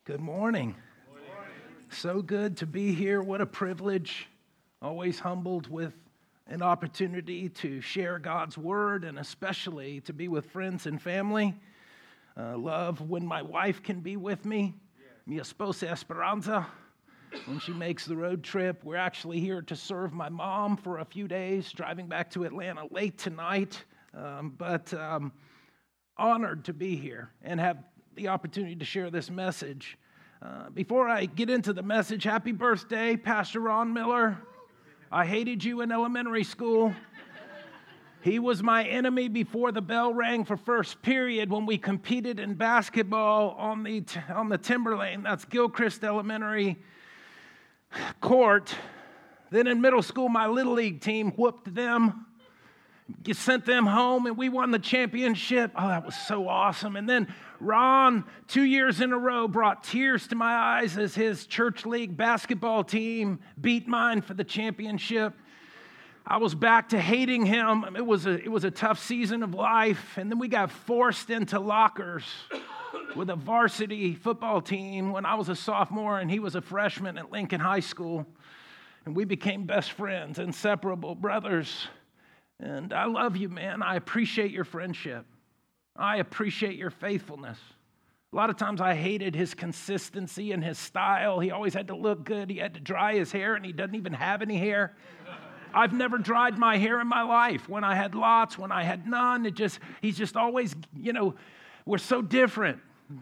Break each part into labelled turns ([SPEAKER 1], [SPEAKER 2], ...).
[SPEAKER 1] Good morning. So good to be here. What a privilege. Always humbled with an opportunity to share God's word and especially to be with friends and family. Love when my wife can be with me. Mi esposa Esperanza. When she makes the road trip. We're actually here to serve my mom for a few days, driving back to Atlanta late tonight. But honored to be here and have the opportunity to share this message. Before I get into the message, happy birthday, Pastor Ron Miller. I hated you in elementary school. He was my enemy before the bell rang for first period when we competed in basketball on the Timberlane. That's Gilchrist Elementary court. Then in middle school, my Little League team whooped them. You sent them home, and we won the championship. Oh, that was so awesome. And then Ron, 2 years in a row, brought tears to my eyes as his church league basketball team beat mine for the championship. I was back to hating him. It was a tough season of life. And then we got forced into lockers with a varsity football team when I was a sophomore and he was a freshman at Lincoln High School. And we became best friends, inseparable brothers. And I love you, man. I appreciate your friendship. I appreciate your faithfulness. A lot of times I hated his consistency and his style. He always had to look good. He had to dry his hair, and he doesn't even have any hair. I've never dried my hair in my life. When I had lots, when I had none, he's just always, we're so different.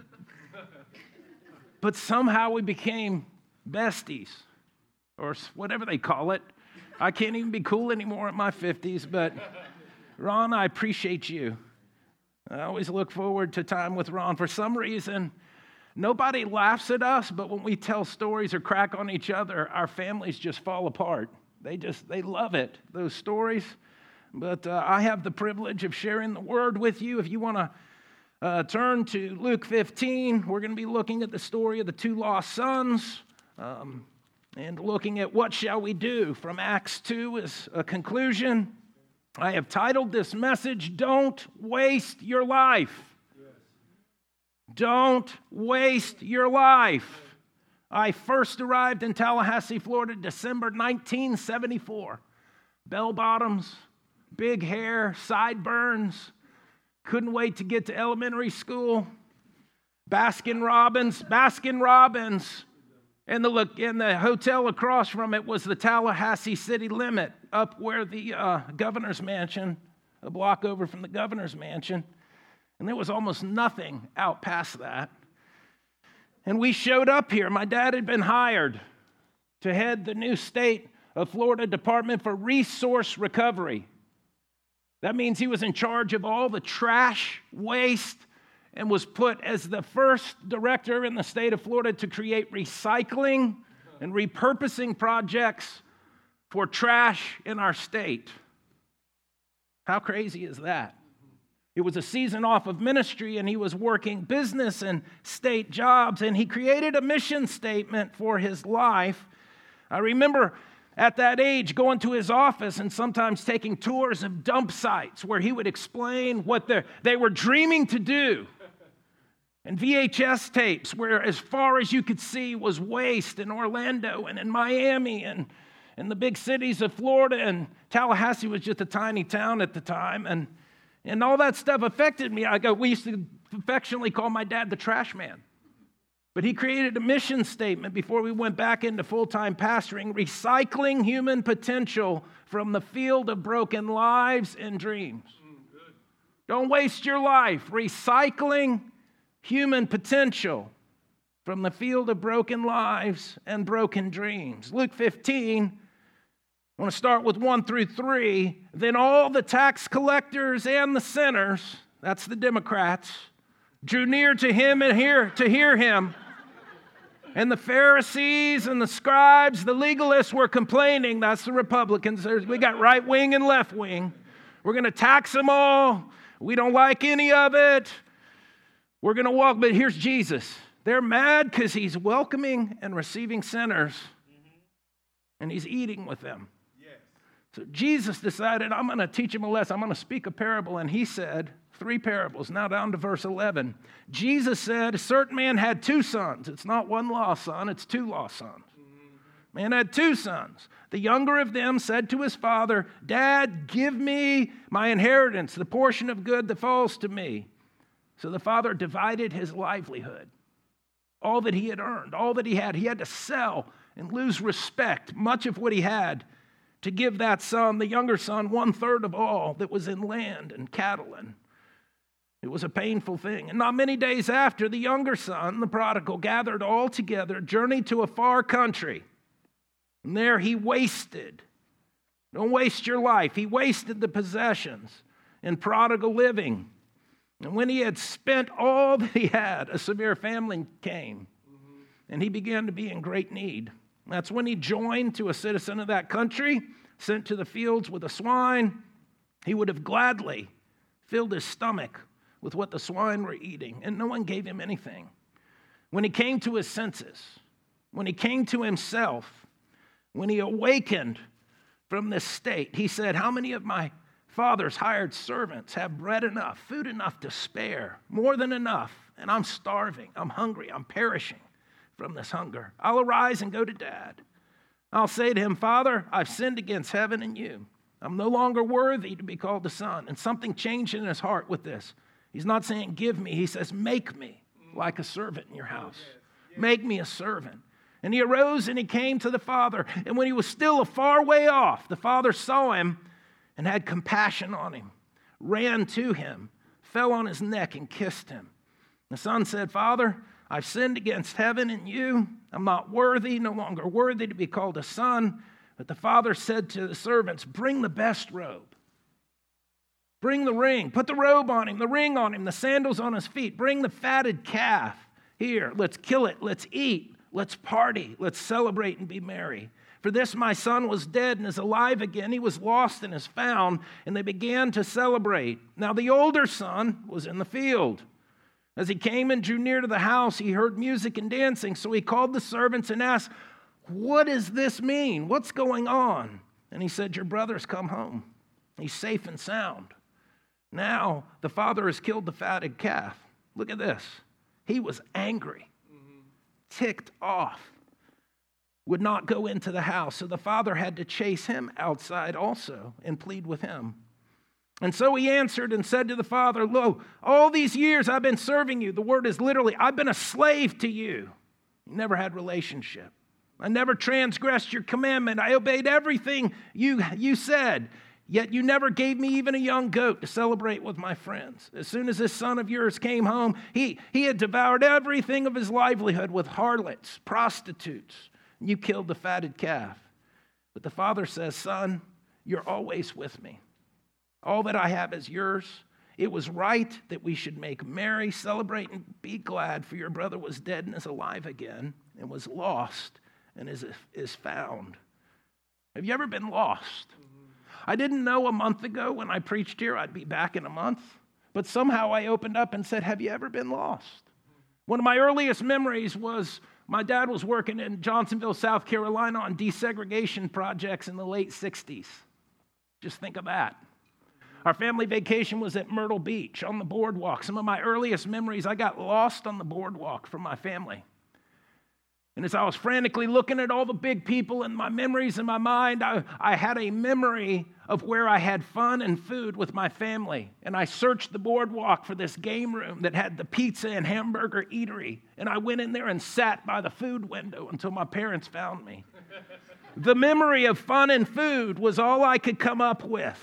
[SPEAKER 1] But somehow we became besties, or whatever they call it. I can't even be cool anymore in my 50s, but Ron, I appreciate you. I always look forward to time with Ron. For some reason, nobody laughs at us, but when we tell stories or crack on each other, our families just fall apart. They love it, those stories. But I have the privilege of sharing the word with you. If you want to turn to Luke 15, we're going to be looking at the story of the two lost sons. And looking at what shall we do from Acts 2 as a conclusion. I have titled this message, Don't Waste Your Life. Yes. Don't waste your life. I first arrived in Tallahassee, Florida, December 1974. Bell bottoms, big hair, sideburns. Couldn't wait to get to elementary school. Baskin Robbins. And the hotel across from it was the Tallahassee city limit, up where the governor's mansion, a block over from the governor's mansion. And there was almost nothing out past that. And we showed up here. My dad had been hired to head the new state of Florida Department for Resource Recovery. That means he was in charge of all the trash, waste, and was put as the first director in the state of Florida to create recycling and repurposing projects for trash in our state. How crazy is that? It was a season off of ministry, and he was working business and state jobs, and he created a mission statement for his life. I remember at that age going to his office and sometimes taking tours of dump sites where he would explain what they were dreaming to do. And VHS tapes where as far as you could see was waste in Orlando and in Miami and in the big cities of Florida. And Tallahassee was just a tiny town at the time. And all that stuff affected me. We used to affectionately call my dad the trash man. But he created a mission statement before we went back into full-time pastoring, recycling human potential from the field of broken lives and dreams. Don't waste your life. Recycling human potential from the field of broken lives and broken dreams. Luke 15, I want to start with 1 through 3. Then all the tax collectors and the sinners, that's the Democrats, drew near to him and to hear him. And the Pharisees and the scribes, the legalists were complaining. That's the Republicans. We got right wing and left wing. We're going to tax them all. We don't like any of it. We're going to walk, but here's Jesus. They're mad because he's welcoming and receiving sinners, and he's eating with them. Yes. So Jesus decided, I'm going to teach them a lesson. I'm going to speak a parable, and he said, 3 parables. Now down to verse 11. Jesus said, a certain man had 2 sons. It's not 1 lost son, it's 2 lost sons. Man had 2 sons. The younger of them said to his father, Dad, give me my inheritance, the portion of good that falls to me. So the father divided his livelihood, all that he had earned, all that he had. He had to sell and lose respect, much of what he had, to give that son, the younger son, 1/3 of all that was in land and cattle. And it was a painful thing. And not many days after, the younger son, the prodigal, gathered all together, journeyed to a far country. And there he wasted. Don't waste your life. He wasted the possessions in prodigal living. And when he had spent all that he had, a severe famine came. And he began to be in great need. That's when he joined to a citizen of that country, sent to the fields with the swine. He would have gladly filled his stomach with what the swine were eating, and no one gave him anything. When he came to his senses, when he came to himself, when he awakened from this state, he said, how many of my father's hired servants have bread enough, food enough to spare, more than enough, and I'm starving, I'm hungry, I'm perishing from this hunger. I'll arise and go to Dad. I'll say to him, Father, I've sinned against heaven and you. I'm no longer worthy to be called the son. And something changed in his heart with this. He's not saying give me. He says make me like a servant in your house. Make me a servant. And he arose and he came to the father. And when he was still a far way off, the father saw him and had compassion on him, ran to him, fell on his neck and kissed him. The son said, Father, I've sinned against heaven and you. I'm not worthy, no longer worthy to be called a son. But the father said to the servants, bring the best robe. Bring the ring. Put the robe on him, the ring on him, the sandals on his feet. Bring the fatted calf. Here, let's kill it. Let's eat. Let's party. Let's celebrate and be merry. For this my son was dead and is alive again. He was lost and is found. And they began to celebrate. Now the older son was in the field. As he came and drew near to the house, he heard music and dancing. So he called the servants and asked, what does this mean? What's going on? And he said, your brother's come home. He's safe and sound. Now the father has killed the fatted calf. Look at this. He was angry, ticked off, would not go into the house. So the father had to chase him outside also and plead with him. And so he answered and said to the father, lo, all these years I've been serving you. The word is literally, I've been a slave to you. You never had relationship. I never transgressed your commandment. I obeyed everything you said. Yet you never gave me even a young goat to celebrate with my friends. As soon as this son of yours came home, he had devoured everything of his livelihood with harlots, prostitutes. You killed the fatted calf. But the father says, son, you're always with me. All that I have is yours. It was right that we should make merry, celebrate, and be glad, for your brother was dead and is alive again, and was lost and is found. Have you ever been lost? I didn't know a month ago when I preached here I'd be back in a month, but somehow I opened up and said, have you ever been lost? One of my earliest memories was my dad was working in Johnsonville, South Carolina on desegregation projects in the late 60s. Just think of that. Our family vacation was at Myrtle Beach on the boardwalk. Some of my earliest memories, I got lost on the boardwalk from my family. And as I was frantically looking at all the big people and my memories in my mind, I had a memory of where I had fun and food with my family. And I searched the boardwalk for this game room that had the pizza and hamburger eatery. And I went in there and sat by the food window until my parents found me. The memory of fun and food was all I could come up with.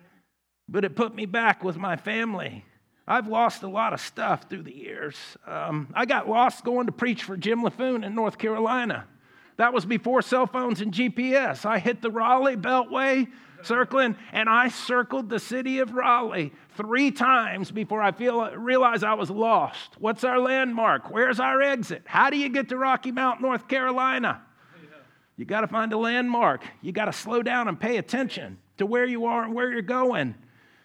[SPEAKER 1] But it put me back with my family. I've lost a lot of stuff through the years. I got lost going to preach for Jim LaFoon in North Carolina. That was before cell phones and GPS. I hit the Raleigh Beltway circling, and I circled the city of Raleigh 3 times before I realized I was lost. What's our landmark? Where's our exit? How do you get to Rocky Mount, North Carolina? You got to find a landmark. You got to slow down and pay attention to where you are and where you're going.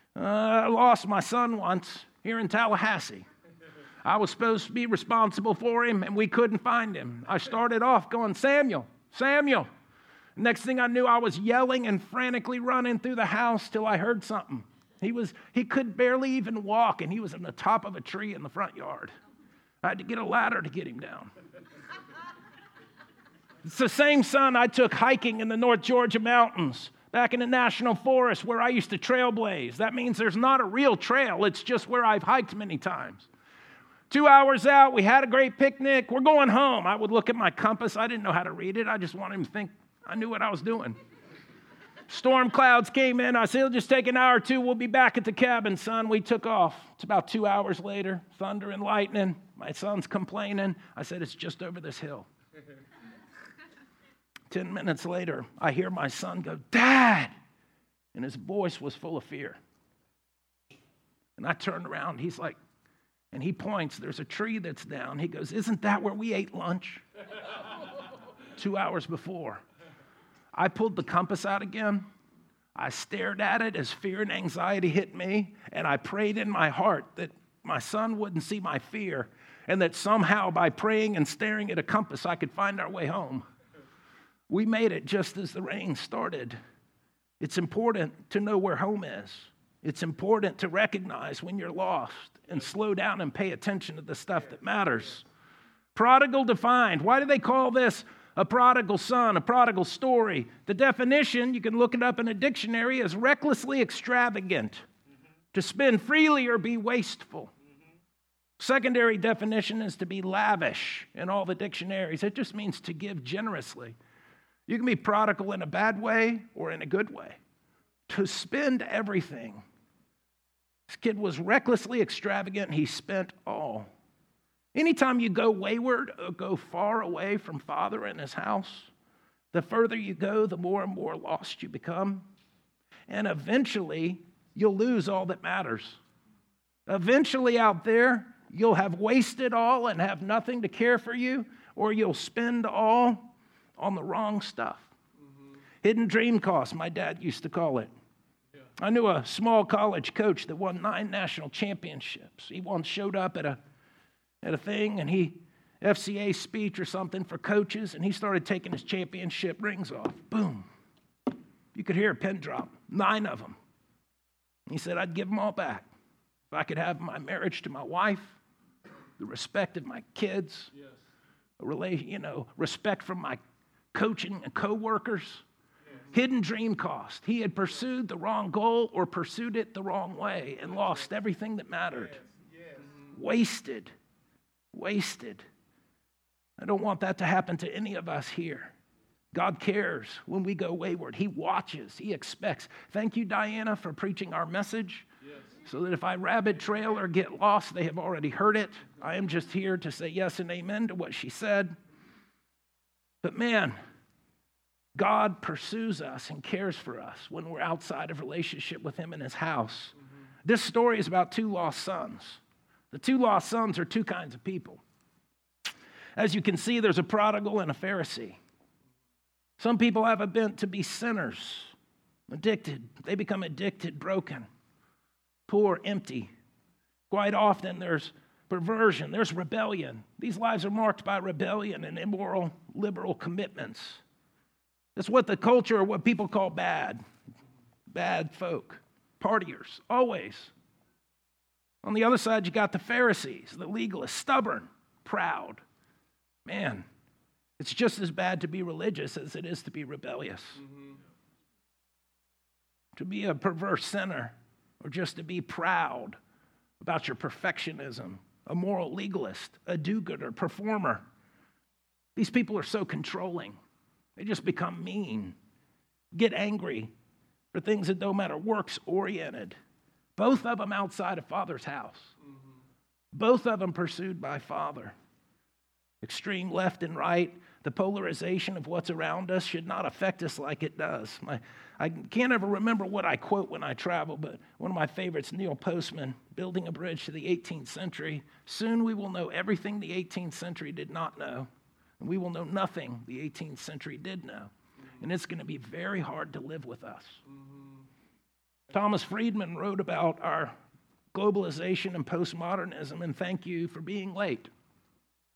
[SPEAKER 1] I lost my son once here in Tallahassee. I was supposed to be responsible for him, and we couldn't find him. I started off going, Samuel, Samuel. Next thing I knew, I was yelling and frantically running through the house till I heard something. He could barely even walk, and he was on the top of a tree in the front yard. I had to get a ladder to get him down. It's the same son I took hiking in the North Georgia mountains, back in the National Forest where I used to trailblaze. That means there's not a real trail. It's just where I've hiked many times. 2 hours out, we had a great picnic. We're going home. I would look at my compass. I didn't know how to read it. I just wanted him to think I knew what I was doing. Storm clouds came in. I said, it'll just take an hour or two. We'll be back at the cabin, son. We took off. It's about 2 hours later, thunder and lightning. My son's complaining. I said, it's just over this hill. 10 minutes later, I hear my son go, Dad! And his voice was full of fear. And I turned around. He's like, and he points, there's a tree that's down. He goes, isn't that where we ate lunch 2 hours before? I pulled the compass out again. I stared at it as fear and anxiety hit me, and I prayed in my heart that my son wouldn't see my fear, and that somehow by praying and staring at a compass, I could find our way home. We made it just as the rain started. It's important to know where home is. It's important to recognize when you're lost and slow down and pay attention to the stuff that matters. Prodigal defined. Why do they call this a prodigal son, a prodigal story? The definition, you can look it up in a dictionary, is recklessly extravagant, to spend freely or be wasteful. Secondary definition is to be lavish in all the dictionaries. It just means to give generously. You can be prodigal in a bad way or in a good way. To spend everything. This kid was recklessly extravagant, and he spent all. Anytime you go wayward or go far away from Father and his house, the further you go, the more and more lost you become. And eventually, you'll lose all that matters. Eventually out there, you'll have wasted all and have nothing to care for you, or you'll spend all on the wrong stuff. Hidden dream cost, my dad used to call it. Yeah. I knew a small college coach that won 9 national championships. He once showed up at a thing, and FCA speech or something for coaches, and he started taking his championship rings off. Boom. You could hear a pin drop. 9 of them. He said, I'd give them all back if I could have my marriage to my wife, the respect of my kids, yes, respect from my coaching and co-workers. Hidden dream cost. He had pursued the wrong goal or pursued it the wrong way and lost everything that mattered. Wasted. I don't want that to happen to any of us here. God cares when we go wayward. He watches. He expects. Thank you, Diana, for preaching our message. So that if I rabbit trail or get lost, they have already heard it. I am just here to say yes and amen to what she said. But man, God pursues us and cares for us when we're outside of relationship with him in his house. This story is about 2 lost sons. The 2 lost sons are 2 kinds of people. As you can see, there's a prodigal and a Pharisee. Some people have a bent to be sinners, addicted. They become addicted, broken, poor, empty. Quite often there's perversion, there's rebellion. These lives are marked by rebellion and immoral, liberal commitments. That's what the culture, what people call bad folk, partiers, always. On the other side, you got the Pharisees, the legalists, stubborn, proud. Man, it's just as bad to be religious as it is to be rebellious. To be a perverse sinner, or just to be proud about your perfectionism, a moral legalist, a do-gooder, performer. These people are so controlling. They just become mean, get angry for things that don't matter, works-oriented. Both of them outside of Father's house. Both of them pursued by Father. Extreme left and right, the polarization of what's around us should not affect us like it does. I can't ever remember what I quote when I travel, but one of my favorites, Neil Postman, Building a Bridge to the 18th Century. Soon we will know everything the 18th century did not know, and we will know nothing the 18th century did know. And it's going to be very hard to live with us. Thomas Friedman wrote about our globalization and postmodernism, and thank you for being late.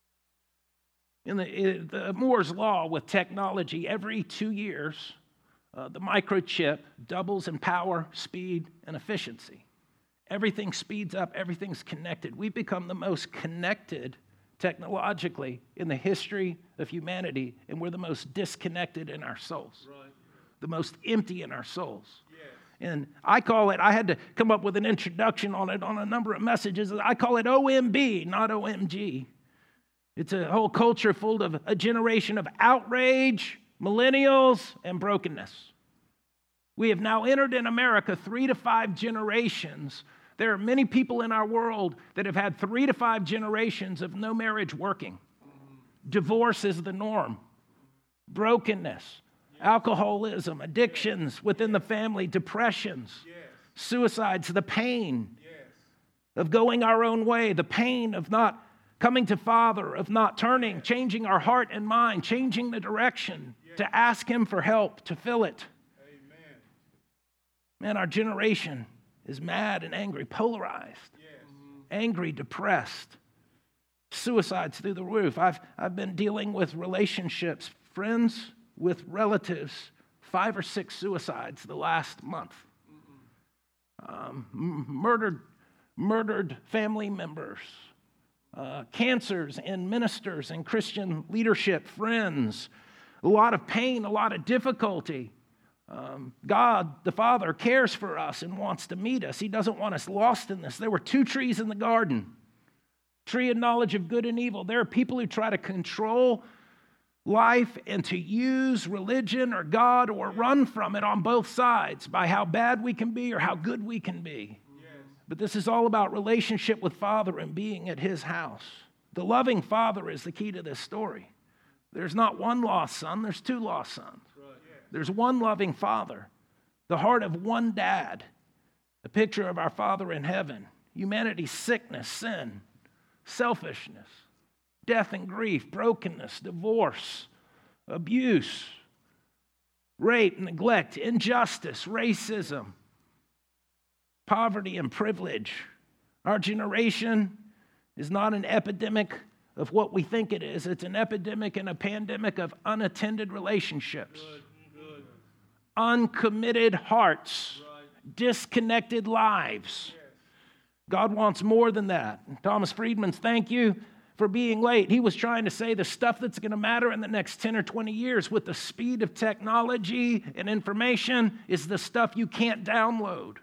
[SPEAKER 1] In the Moore's Law with technology, every 2 years, The microchip doubles in power, speed, and efficiency. Everything speeds up. Everything's connected. We've become the most connected technologically in the history of humanity, and we're the most disconnected in our souls, the most empty in our souls. And I call it, I had to come up with an introduction on it on a number of messages. I call it OMB, not OMG. It's a whole culture full of a generation of outrage, millennials, and brokenness. We have now entered in America 3 to 5 generations. There are many people in our world that have had 3 to 5 generations of no marriage working. Divorce is the norm. Brokenness, alcoholism, addictions within the family, depressions, suicides, the pain of going our own way, the pain of not coming to Father, of not turning, changing our heart and mind, changing the direction to ask Him for help, to fill it. Amen. Man, our generation is mad and angry, polarized, angry, depressed, suicides through the roof. I've been dealing with relationships, friends with relatives, 5 or 6 suicides the last month. Murdered family members, cancers in ministers and Christian leadership, friends, a lot of pain, a lot of difficulty. God, the Father, cares for us and wants to meet us. He doesn't want us lost in this. There were 2 trees in the garden, tree of knowledge of good and evil. There are people who try to control life and to use religion or God or run from it on both sides by how bad we can be or how good we can be. But this is all about relationship with Father and being at His house. The loving Father is the key to this story. There's not one lost son, there's 2 lost sons. There's one loving Father, the heart of one dad, a picture of our Father in heaven. Humanity's sickness, sin, selfishness, death and grief, brokenness, divorce, abuse, rape, neglect, injustice, racism, poverty and privilege. Our generation is not an epidemic of what we think it is. It's an epidemic and a pandemic of unattended relationships. Good. Uncommitted hearts, disconnected lives. God wants more than that. Thomas Friedman's thank you for being late. He was trying to say the stuff that's going to matter in the next 10 or 20 years with the speed of technology and information is the stuff you can't download.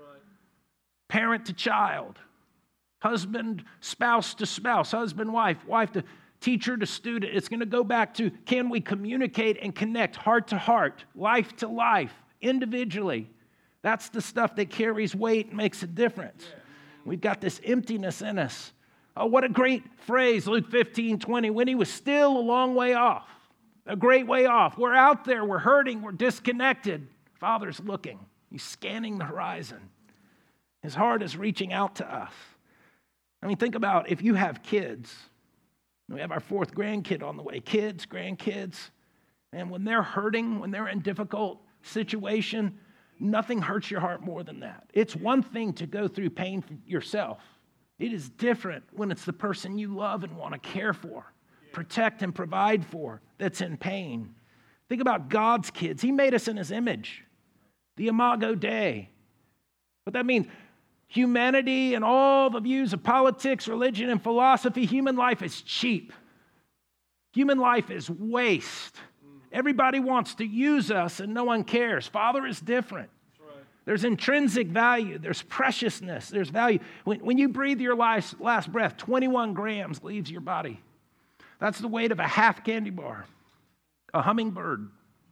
[SPEAKER 1] Parent to child, husband, spouse to spouse, husband, wife to teacher to student. It's going to go back to, can we communicate and connect heart to heart, life to life, individually? That's the stuff that carries weight and makes a difference. We've got this emptiness in us. Oh, what a great phrase, Luke 15:20, when He was still a long way off, a great way off. We're out there, we're hurting, we're disconnected. Father's looking. He's scanning the horizon. His heart is reaching out to us. I mean, think about if you have kids. We have our 4th grandkid on the way. Kids, grandkids. And when they're hurting, when they're in difficult situation, nothing hurts your heart more than that. It's one thing to go through pain yourself. It is different when it's the person you love and want to care for, protect and provide for that's in pain. Think about God's kids. He made us in His image, the Imago Dei. What that means, humanity and all the views of politics, religion, and philosophy, human life is cheap. Human life is waste. Everybody wants to use us and no one cares. Father is different. Right. There's intrinsic value. There's preciousness. There's value. When you breathe your last breath, 21 grams leaves your body. That's the weight of a half candy bar, a hummingbird,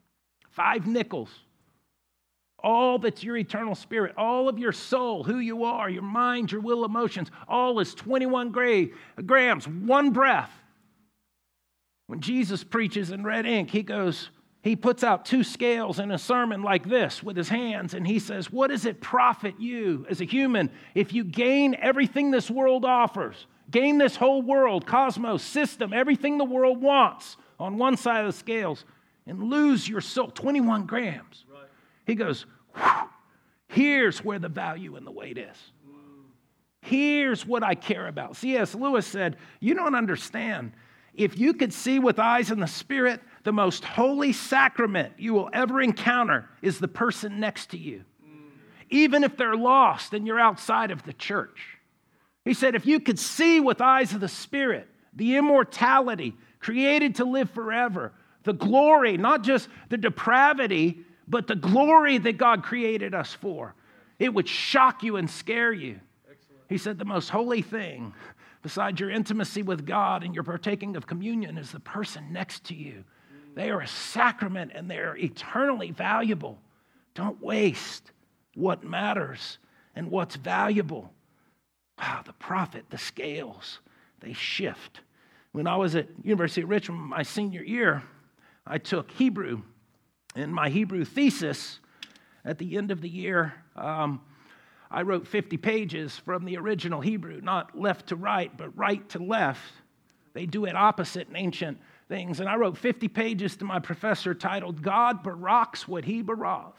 [SPEAKER 1] 5 nickels. All that's your eternal spirit, all of your soul, who you are, your mind, your will, emotions, all is 21 grams, one breath. When Jesus preaches in red ink, he puts out 2 scales in a sermon like this with his hands, and he says, what does it profit you as a human if you gain everything this world offers, gain this whole world, cosmos, system, everything the world wants on one side of the scales, and lose your soul, 21 grams. He goes, here's where the value and the weight is. Here's what I care about. C.S. Lewis said, you don't understand. If you could see with eyes in the Spirit the most holy sacrament you will ever encounter is the person next to you, even if they're lost and you're outside of the church. He said, if you could see with eyes of the Spirit, the immortality, created to live forever, the glory, not just the depravity, but the glory that God created us for, it would shock you and scare you. Excellent. He said the most holy thing, besides your intimacy with God and your partaking of communion, is the person next to you. They are a sacrament and they're eternally valuable. Don't waste what matters and what's valuable. Wow, the prophet, the scales, they shift. When I was at University of Richmond my senior year, I took Hebrew. In my Hebrew thesis, at the end of the year, I wrote 50 pages from the original Hebrew, not left to right, but right to left. They do it opposite in ancient things. And I wrote 50 pages to my professor titled, God baraks what he baras.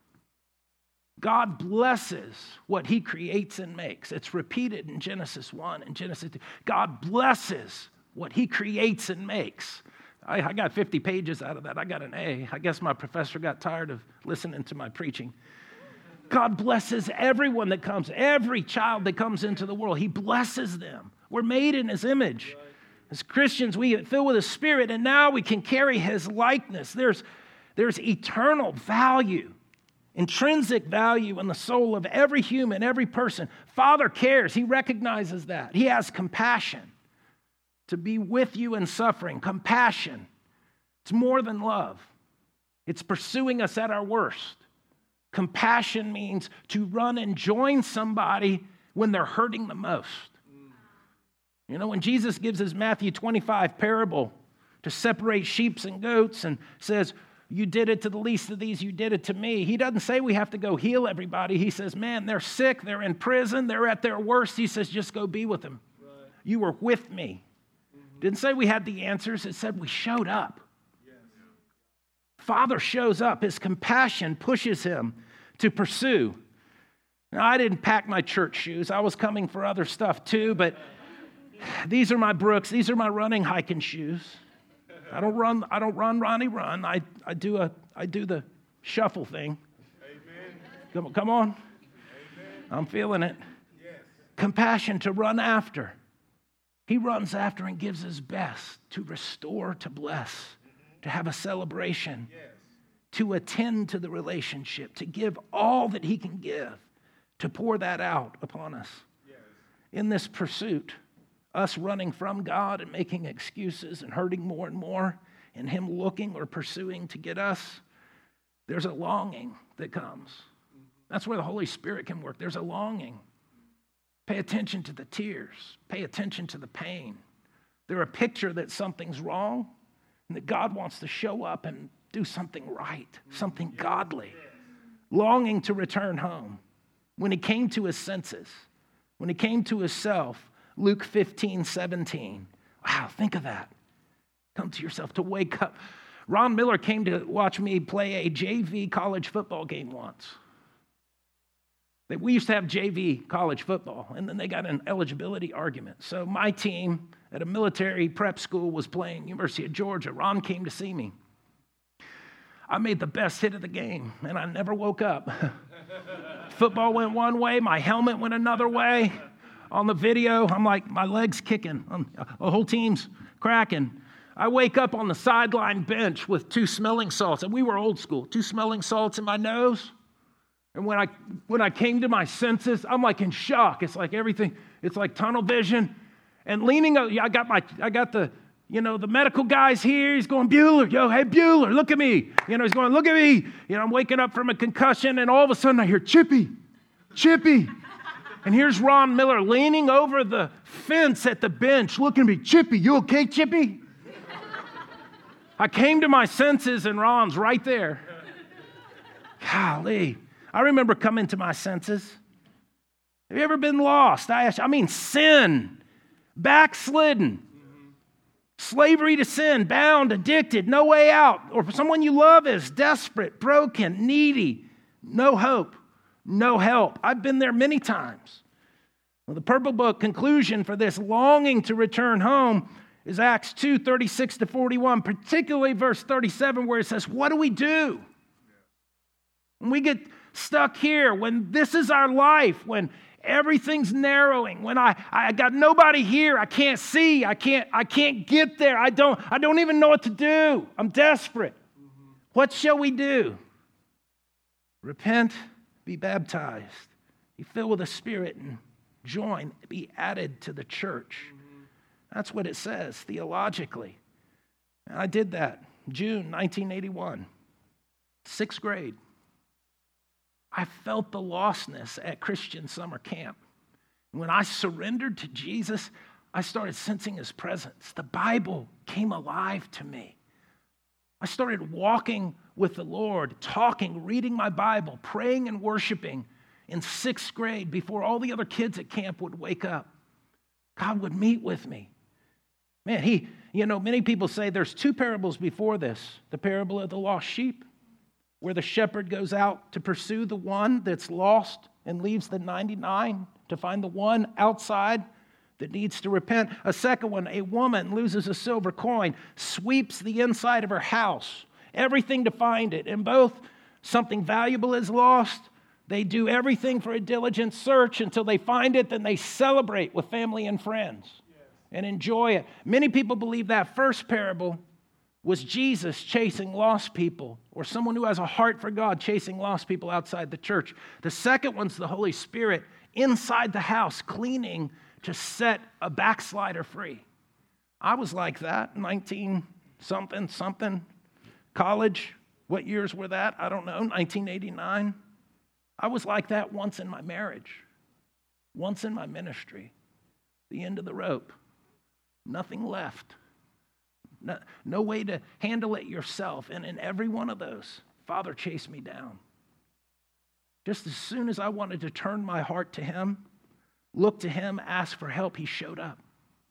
[SPEAKER 1] God blesses what he creates and makes. It's repeated in Genesis 1 and Genesis 2. God blesses what he creates and makes. I got 50 pages out of that. I got an A. I guess my professor got tired of listening to my preaching. God blesses everyone that comes, every child that comes into the world. He blesses them. We're made in his image. As Christians, we get filled with his Spirit, and now we can carry his likeness. There's eternal value, intrinsic value in the soul of every human, every person. Father cares. He recognizes that. He has compassion to be with you in suffering. Compassion. It's more than love. It's pursuing us at our worst. Compassion means to run and join somebody when they're hurting the most. You know, when Jesus gives his Matthew 25 parable to separate sheep and goats and says, you did it to the least of these, you did it to me. He doesn't say we have to go heal everybody. He says, man, they're sick, they're in prison, they're at their worst. He says, just go be with them. Right. You were with me. Didn't say we had the answers. It said we showed up. Yes. Father shows up. His compassion pushes him to pursue. Now, I didn't pack my church shoes. I was coming for other stuff too, but these are my Brooks. These are my running, hiking shoes. I don't run, Ronnie, run. I do the shuffle thing. Amen. Come on. Amen. I'm feeling it. Yes. Compassion to run after. He runs after and gives his best to restore, to bless, to have a celebration, to attend to the relationship, to give all that he can give, to pour that out upon us. In this pursuit, us running from God and making excuses and hurting more and more, and him looking or pursuing to get us, there's a longing that comes. That's where the Holy Spirit can work. There's a longing. Pay attention to the tears. Pay attention to the pain. They're a picture that something's wrong and that God wants to show up and do something right, something godly. Longing to return home. When he came to his senses, when he came to himself, Luke 15:17. Wow, think of that. Come to yourself, to wake up. Ron Miller came to watch me play a JV college football game once. We used to have JV college football, and then they got an eligibility argument. So my team at a military prep school was playing University of Georgia. Ron came to see me. I made the best hit of the game, and I never woke up. Football went one way, my helmet went another way. On the video, I'm like, my leg's kicking. The whole team's cracking. I wake up on the sideline bench with 2 smelling salts, and we were old school, 2 smelling salts in my nose. And when I came to my senses, I'm like in shock. It's like everything, it's like tunnel vision. And leaning, I got the medical guy's here. He's going, Bueller, yo, hey, Bueller, look at me. He's going, look at me. I'm waking up from a concussion, and all of a sudden I hear, Chippy. And here's Ron Miller leaning over the fence at the bench, looking at me, Chippy, you okay, Chippy? I came to my senses, and Ron's right there. Golly. I remember coming to my senses. Have you ever been lost? I mean, sin, backslidden, slavery to sin, bound, addicted, no way out. Or someone you love is desperate, broken, needy, no hope, no help. I've been there many times. Well, the Purple Book conclusion for this longing to return home is Acts 2, 36 to 41, particularly verse 37, where it says, what do we do? When we get stuck here, when this is our life, when everything's narrowing, when I got nobody here, I can't see, I can't get there, I don't even know what to do. I'm desperate. What shall we do? Repent, be baptized, be filled with the Spirit, and join, be added to the church. That's what it says theologically. And I did that June 1981, 6th grade. I felt the lostness at Christian summer camp. When I surrendered to Jesus, I started sensing his presence. The Bible came alive to me. I started walking with the Lord, talking, reading my Bible, praying and worshiping in 6th grade before all the other kids at camp would wake up. God would meet with me. Man, many people say there's 2 parables before this. The parable of the lost sheep, where the shepherd goes out to pursue the one that's lost and leaves the 99 to find the one outside that needs to repent. A second one, a woman loses a silver coin, sweeps the inside of her house, everything to find it. In both, something valuable is lost. They do everything for a diligent search until they find it, then they celebrate with family and friends and enjoy it. Many people believe that first parable was Jesus chasing lost people, or someone who has a heart for God chasing lost people outside the church. The second one's the Holy Spirit inside the house, cleaning to set a backslider free. I was like that, 19-something, college. What years were that? I don't know, 1989. I was like that once in my marriage, once in my ministry, the end of the rope. Nothing left. No way to handle it yourself. And in every one of those, Father chased me down. Just as soon as I wanted to turn my heart to him, look to him, ask for help, he showed up.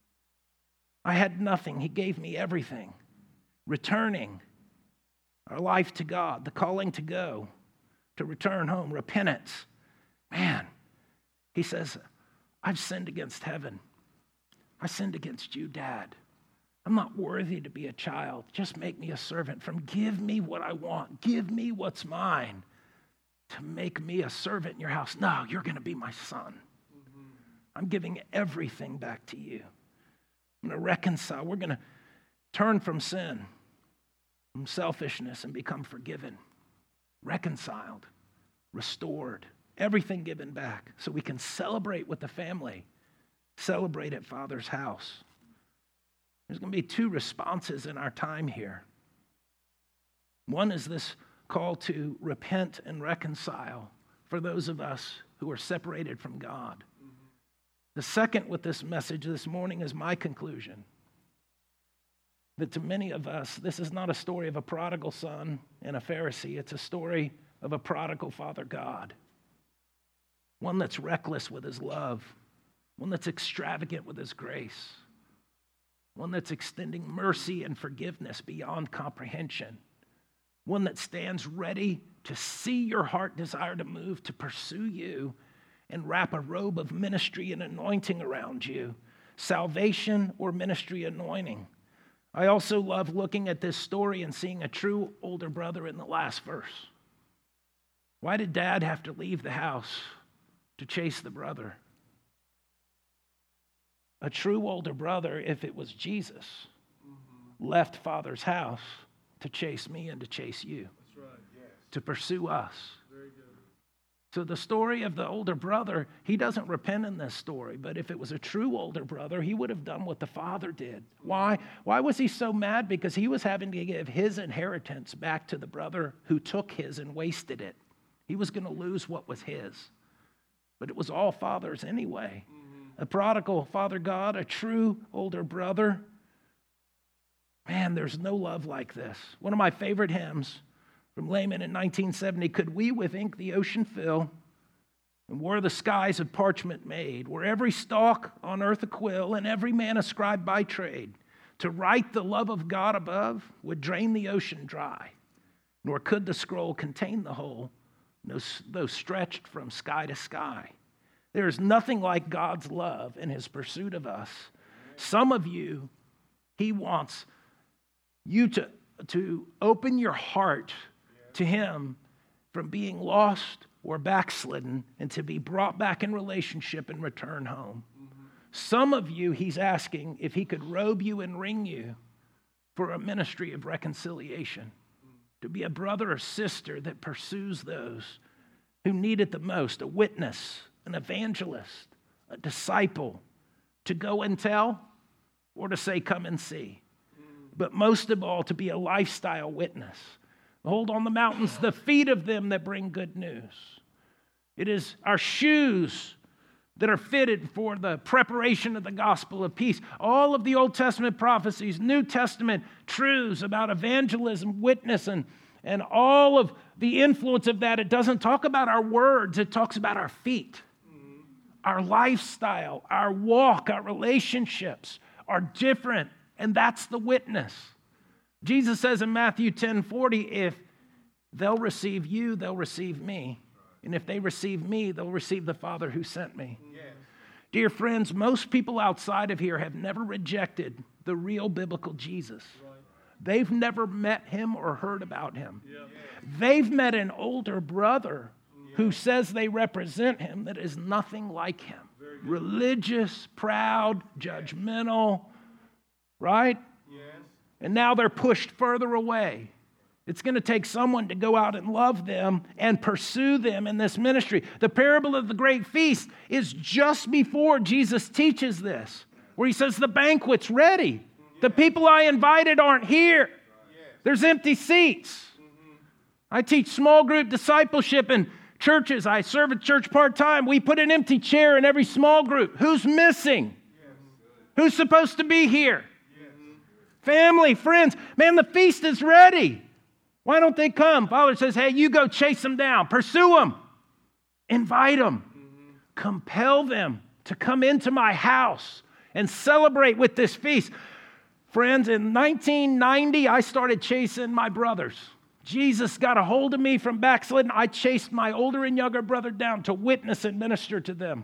[SPEAKER 1] I had nothing. He gave me everything. Returning our life to God, the calling to go, to return home, repentance. Man, he says, I've sinned against heaven. I sinned against you, Dad. I'm not worthy to be a child. Just make me a servant. From give me what I want. Give me what's mine. To make me a servant in your house. No, you're going to be my son. I'm giving everything back to you. I'm going to reconcile. We're going to turn from sin, from selfishness, and become forgiven, reconciled, restored, everything given back so we can celebrate with the family, celebrate at Father's house. There's going to be 2 responses in our time here. One is this call to repent and reconcile for those of us who are separated from God. The second with this message this morning is my conclusion. That to many of us, this is not a story of a prodigal son and a Pharisee. It's a story of a prodigal Father God. One that's reckless with his love. One that's extravagant with his grace. One that's extending mercy and forgiveness beyond comprehension. One that stands ready to see your heart desire to move, to pursue you, and wrap a robe of ministry and anointing around you. Salvation or ministry anointing. I also love looking at this story and seeing a true older brother in the last verse. Why did Dad have to leave the house to chase the brother? A true older brother, if it was Jesus, left Father's house to chase me and to chase you. That's right, yes. To pursue us. Very good. So the story of the older brother, he doesn't repent in this story, but if it was a true older brother, he would have done what the father did. Why? Why was he so mad? Because he was having to give his inheritance back to the brother who took his and wasted it. He was going to lose what was his. But it was all Father's anyway. A prodigal Father God, a true older brother. Man, there's no love like this. One of my favorite hymns from Lehman in 1970, could we with ink the ocean fill, and were the skies of parchment made, were every stalk on earth a quill, and every man a scribe by trade, to write the love of God above would drain the ocean dry, nor could the scroll contain the whole, though stretched from sky to sky. There is nothing like God's love in his pursuit of us. Some of you He wants you to open your heart to him from being lost or backslidden and to be brought back in relationship and return home. Some of you, he's asking if he could robe you and ring you for a ministry of reconciliation, to be a brother or sister that pursues those who need it the most, a witness, an evangelist, a disciple, to go and tell or to say, come and see. But most of all, to be a lifestyle witness. Hold on the mountains the feet of them that bring good news. It is our shoes that are fitted for the preparation of the gospel of peace. All of the Old Testament prophecies, New Testament truths about evangelism, witness, and all of the influence of that, it doesn't talk about our words, it talks about our feet. Our lifestyle, our walk, our relationships are different, and that's the witness. Jesus says in Matthew 10:40, if they'll receive you, they'll receive me. And if they receive me, they'll receive the Father who sent me. Yes. Dear friends, most people outside of here have never rejected the real biblical Jesus. Right. They've never met him or heard about him. Yeah. They've met an older brother who says they represent him that is nothing like him. Religious, proud, judgmental, right? Yes. And now they're pushed further away. It's going to take someone to go out and love them and pursue them in this ministry. The parable of the great feast is just before Jesus teaches this, where he says the banquet's ready. The people I invited aren't here. There's empty seats. I teach small group discipleship in churches. I serve at church part-time. We put an empty chair in every small group. Who's missing? Who's supposed to be here? Family, friends. Man, the feast is ready. Why don't they come? Father says, hey, you go chase them down. Pursue them. Invite them. Compel them to come into my house and celebrate with this feast. Friends, in 1990, I started chasing my brothers. Jesus got a hold of me from backsliding. I chased my older and younger brother down to witness and minister to them.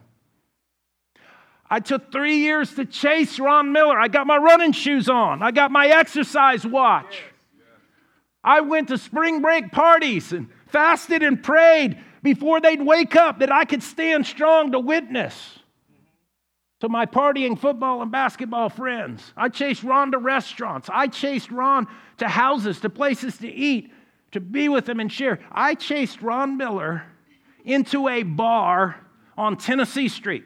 [SPEAKER 1] I took 3 years to chase Ron Miller. I got my running shoes on. I got my exercise watch. I went to spring break parties and fasted and prayed before they'd wake up that I could stand strong to witness to my partying football and basketball friends. I chased Ron to restaurants. I chased Ron to houses, to places to eat, to be with them and share. I chased Ron Miller into a bar on Tennessee Street.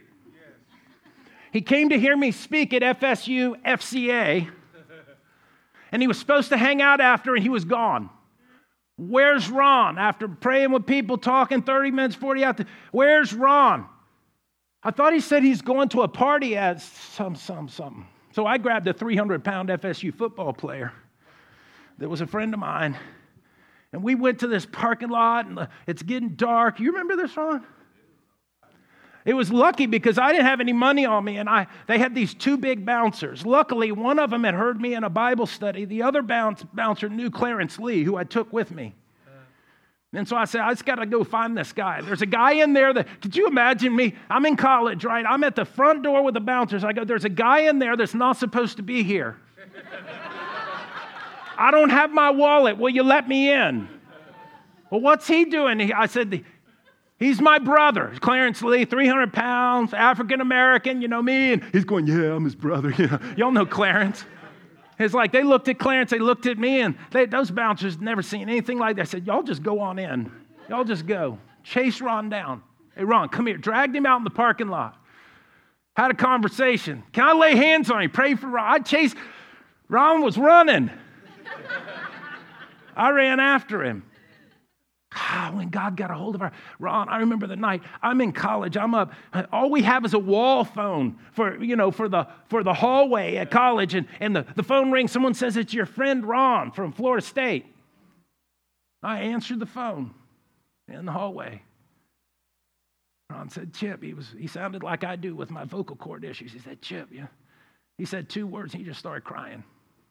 [SPEAKER 1] He came to hear me speak at FSU FCA, and he was supposed to hang out after, and he was gone. Where's Ron? After praying with people, talking 30 minutes, 40 out there, where's Ron? I thought he said he's going to a party at something. So I grabbed a 300-pound FSU football player that was a friend of mine, and we went to this parking lot, and it's getting dark. You remember this, Ron? It was lucky because I didn't have any money on me, and they had these two big bouncers. Luckily, one of them had heard me in a Bible study. The other bouncer knew Clarence Lee, who I took with me. And so I said, I just got to go find this guy. There's a guy in there could you imagine me? I'm in college, right? I'm at the front door with the bouncers. I go, there's a guy in there that's not supposed to be here. I don't have my wallet. Will you let me in? Well, what's he doing? I said, he's my brother, Clarence Lee, 300 pounds, African-American, you know me. And he's going, yeah, I'm his brother. Y'all know Clarence. It's like they looked at Clarence, they looked at me, and those bouncers never seen anything like that. I said, y'all just go on in. Y'all just go. Chase Ron down. Hey, Ron, come here. Dragged him out in the parking lot. Had a conversation. Can I lay hands on him? Pray for Ron. Ron was running. I ran after him. When God got a hold of Ron, I remember the night. I'm in college. I'm up. All we have is a wall phone for the hallway at college, and the phone rings. Someone says it's your friend Ron from Florida State. I answered the phone in the hallway. Ron said, Chip. He sounded like I do with my vocal cord issues. He said, Chip, yeah. He said 2 words, and he just started crying.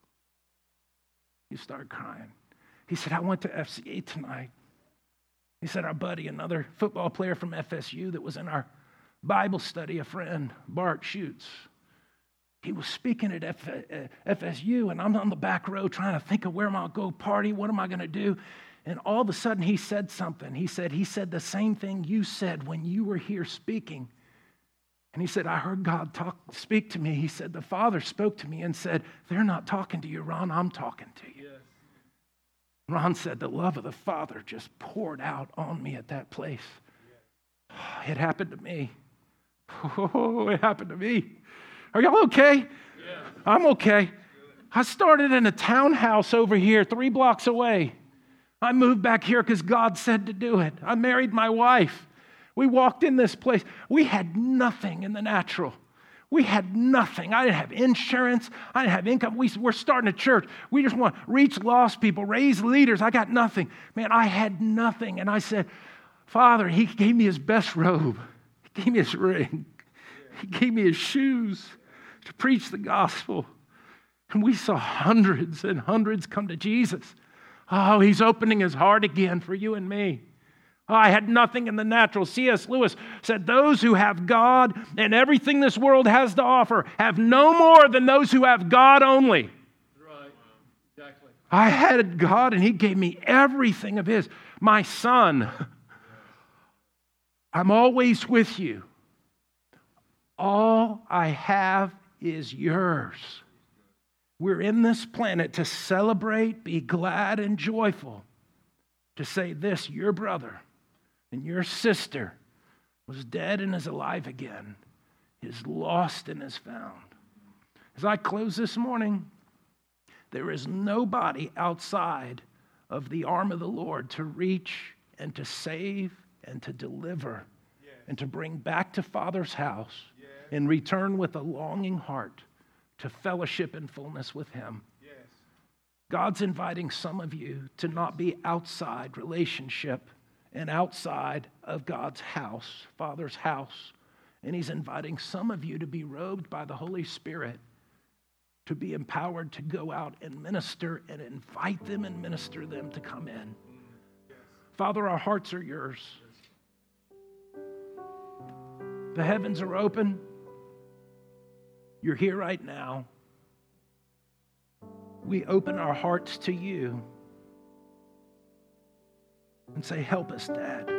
[SPEAKER 1] He started crying. He said, I went to FCA tonight. He said, our buddy, another football player from FSU that was in our Bible study, a friend, Bart Schutz. He was speaking at FSU, and I'm on the back row trying to think of where am I going to go party, what am I going to do? And all of a sudden he said something. He said the same thing you said when you were here speaking. And he said, I heard God speak to me. He said, the Father spoke to me and said, they're not talking to you, Ron, I'm talking to you. Yes. Ron said, the love of the Father just poured out on me at that place. Yes. It happened to me. Oh, it happened to me. Are y'all okay? Yeah. I'm okay. I started in a townhouse over here 3 blocks away. I moved back here because God said to do it. I married my wife. We walked in this place. We had nothing in the natural. We had nothing. I didn't have insurance. I didn't have income. We're starting a church. We just want to reach lost people, raise leaders. I got nothing. Man, I had nothing. And I said, Father, he gave me his best robe. He gave me his ring. He gave me his shoes to preach the gospel. And we saw hundreds and hundreds come to Jesus. Oh, he's opening his heart again for you and me. Oh, I had nothing in the natural. C.S. Lewis said, those who have God and everything this world has to offer have no more than those who have God only.
[SPEAKER 2] Right. Exactly.
[SPEAKER 1] I had God and he gave me everything of his. My son, I'm always with you. All I have is yours. We're in this planet to celebrate, be glad and joyful, to say this, your brother and your sister was dead and is alive again, is lost and is found. As I close this morning, there is nobody outside of the arm of the Lord to reach and to save and to deliver and to bring back to Father's house and return with a longing heart to fellowship and fullness with him. Yes. God's inviting some of you to not be outside relationship and outside of God's house, Father's house. And he's inviting some of you to be robed by the Holy Spirit, to be empowered to go out and minister and invite them and minister them to come in. Yes. Father, our hearts are yours. The heavens are open. You're here right now. We open our hearts to you and say, help us, Dad.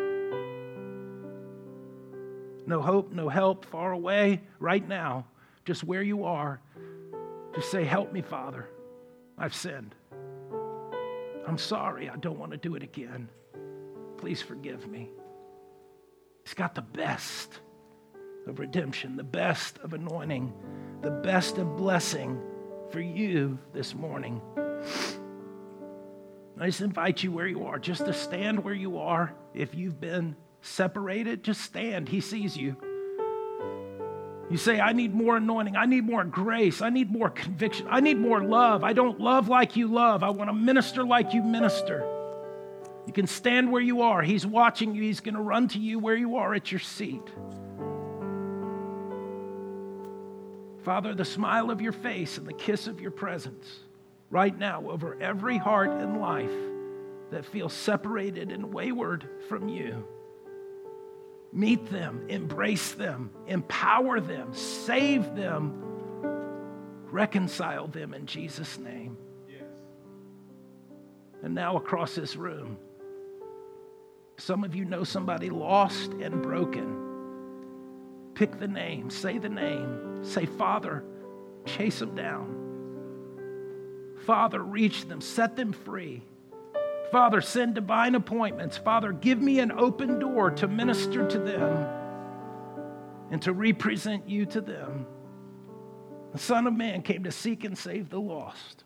[SPEAKER 1] No hope, no help, far away, right now, just where you are. Just say, help me, Father. I've sinned. I'm sorry. I don't want to do it again. Please forgive me. He's got the best of redemption, the best of anointing, the best of blessing for you this morning. I just invite you where you are, just to stand where you are. If you've been separated, just stand. He sees you. You say, I need more anointing. I need more grace. I need more conviction. I need more love. I don't love like you love. I want to minister like you minister. You can stand where you are. He's watching you. He's going to run to you where you are at your seat. Father, the smile of your face and the kiss of your presence right now over every heart and life that feels separated and wayward from you. Meet them, embrace them, empower them, save them, reconcile them in Jesus' name. Yes. And now across this room, some of you know somebody lost and broken. Pick the name, say the name, say, Father, chase them down. Father, reach them, set them free. Father, send divine appointments. Father, give me an open door to minister to them and to represent you to them. The Son of Man came to seek and save the lost.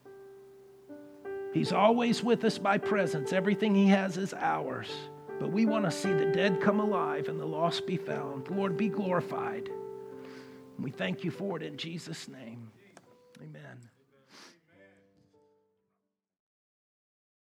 [SPEAKER 1] He's always with us by presence. Everything he has is ours. But we want to see the dead come alive and the lost be found. Lord, be glorified. We thank you for it in Jesus' name. Amen.